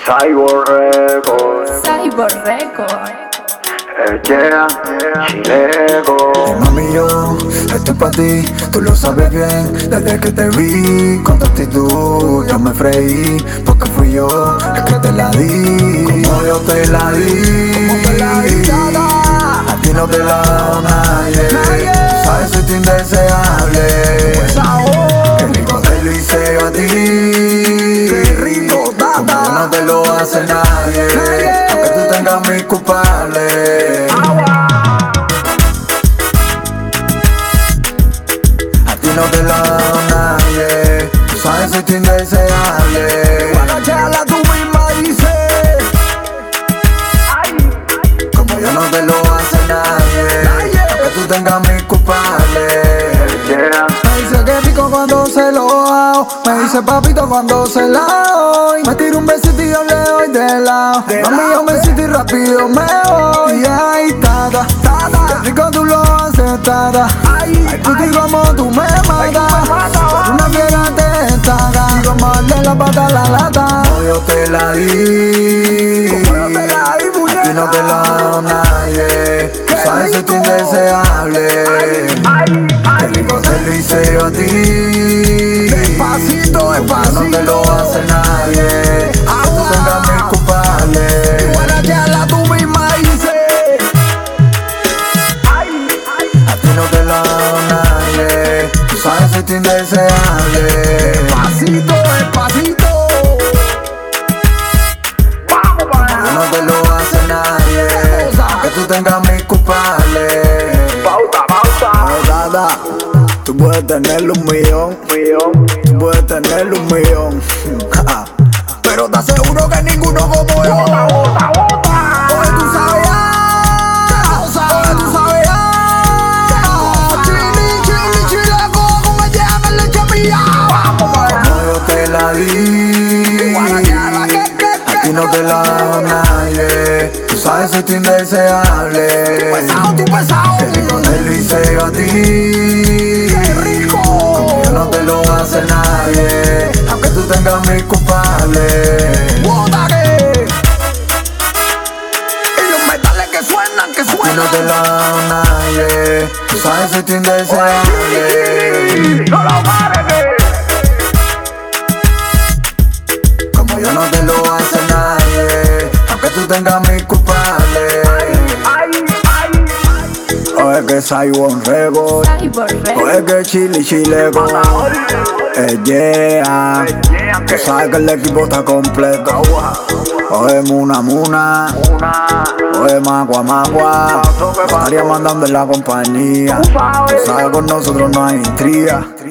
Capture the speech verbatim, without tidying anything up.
Cyborg Record, Cyborg Record. eh, yeah, Chilego. Hey, mami, yo estoy pa' ti, tú lo sabes bien. Desde que te vi con tu actitud, yo me freí, porque fui yo el que te la di. Como yo te la di, como te la di, a ti no te la ha dado nadie. Tú sabes, soy tu indeseable. Qué rico te lo hice yo a ti. Qué rico, como yo no te lo hace nadie. Aunque tú tengas mis culpables. No te la ha dado nadie. Tú sabes, soy tu indeseable. Guarachela, tú misma dices. Como yo no te lo hace nadie. Que tú tengas mis culpables. Yeah. Me dice que pico cuando se lo hago. Me dice papito cuando se la doy. Me tiro un besito y yo le doy de lado. Mami, yo me siento y rápido me voy. Y ahí, tata, qué rico tú lo haces, tata. Ay, tú y como tú me matas. Una fiera te destaca. Y como darle la pata a la lata. Como yo te la di. Como yo te la di, muñeca. A ti no te la ha dado nadie. Tú sabes, soy tu indeseable. Qué rico te lo hice yo a ti. Despacito, despacito. No te lo hace nadie. Que tú tengas mis culpables. Guarachela, tú misma dices. A ti no te la ha dado nadie. Tú sabes, soy tu indeseable. Despacito, despacito. Vamos para No te lo hace nadie. Que tú tengas mis culpables. pauta, pauta. Dada, tú puedes tenerlo un millón, Millón. tú puedes tenerlo un millón. Pero te aseguro que ninguno como yo. Bota, bota, bota. Oye, tú sabes ya. Oye, tú sabes ya. Chili, chili, chilego, con el jam en leche pillao. Vamos para Como yo te la di. A ti no te la ha dado nadie. Tú sabes, soy tu indeseable. Tu pesado, tu pesado. Qué rico te lo hice yo a ti. Qué rico. Como yo no te lo hace nadie. Aunque tú tengas mis culpables. ¡Bótate! Y los metales que suenan, que suenan. A ti no te la ha dado nadie. Tú sabes, soy tu indeseable. no lo pares. Como yo no te lo hace nadie. Aunque tú tengas mis culpables. Ay, ay. Oye, que Cyborg Record. Cyborg Record. Oye, que Chili Chilego. Eh, yeah. Tú sabes que el equipo está completo. Oye, Muna Muna. Una. Oye, Magua Magua. Estaría mandando en la compañía. Tú sabes, con nosotros no hay intriga.